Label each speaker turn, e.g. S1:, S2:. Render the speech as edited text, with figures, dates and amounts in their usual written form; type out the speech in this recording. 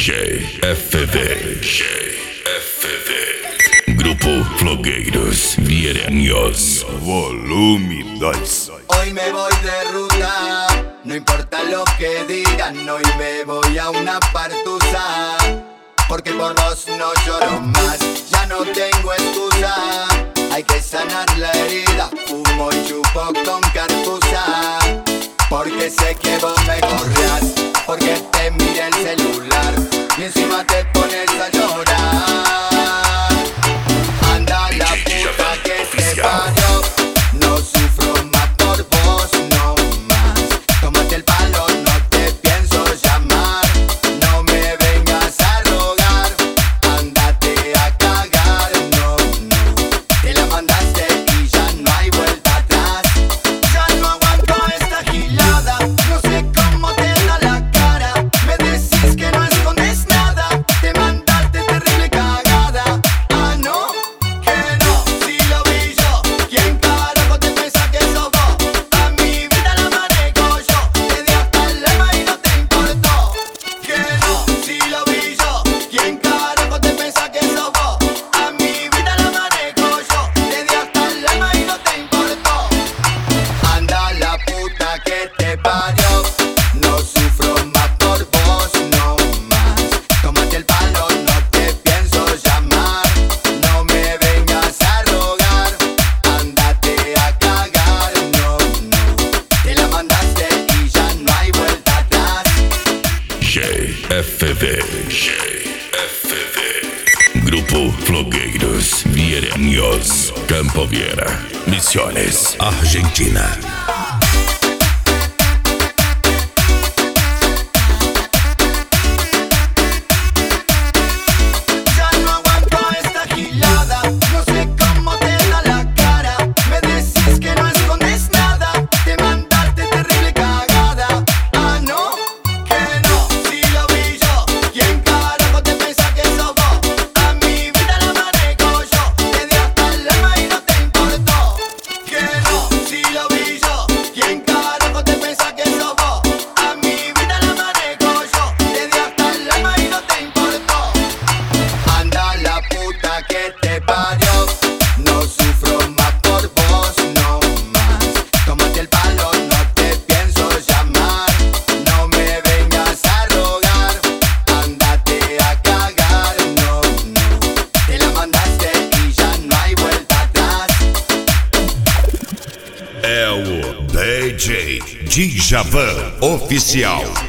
S1: GFV. Grupo Flogueiros Viereños. Volume 2.
S2: Hoy me voy de ruta, no importa lo que digan. Hoy me voy a una partusa, porque por vos no lloro más. Ya no tengo excusa, hay que sanar la herida. Fumo y chupo con cartuza, porque sé que vos me corrás, porque te miré el celular y encima te pones a llorar. Anda la puta que te parió, no sufro más por vos, no más. Tómate el palo, no te pienso llamar. No me vengas a rogar, ándate a cagar, no, no. Te la mandaste y ya no hay vuelta atrás. Ya no aguanto esta gilada, no sé cómo te da la cara. Me decís que no escondes nada, te mandaste terrible cagada. Ah, no, que no, si lo vi yo. ¿Quién carajo te piensa que sos vos? A mi vida la manejo yo, te di hasta el alma y no te importó. Que no, si lo vi yo. ¿Quién carajo te piensa que sos vos? A mi vida la manejo yo, te di hasta el alma y no te importó. Anda la puta que te parió, no sufro más por vos, no más. Tómate el palo, no te pienso llamar. No me vengas a rogar, ándate a cagar, no, no. Te la mandaste y ya no hay vuelta atrás.
S1: GFV. Grupo Flogueiros Viereños. Campo Viera, Misiones, Argentina.
S2: Ya no aguanto esta gilada, no sé cómo te da la cara. Me decís que no escondes nada, te mandaste terrible cagada. Ah, no, que no, si lo vi yo. ¿Quién carajo te piensa que sos vos? A mi vida la manejo yo, te di hasta el alma y no te importó. Que no, si lo vi yo. ¿Quién carajo te piensa que sos vos? A mi vida la manejo yo, te di hasta el alma y no te importó. Anda la puta que te parió, no sufro más por vos, no más. Tómate el palo, no te pienso llamar. No me vengas a rogar, ándate a cagar, no, no. Te la mandaste y ya no hay vuelta atrás.
S1: É o DJ Djavan Oficial.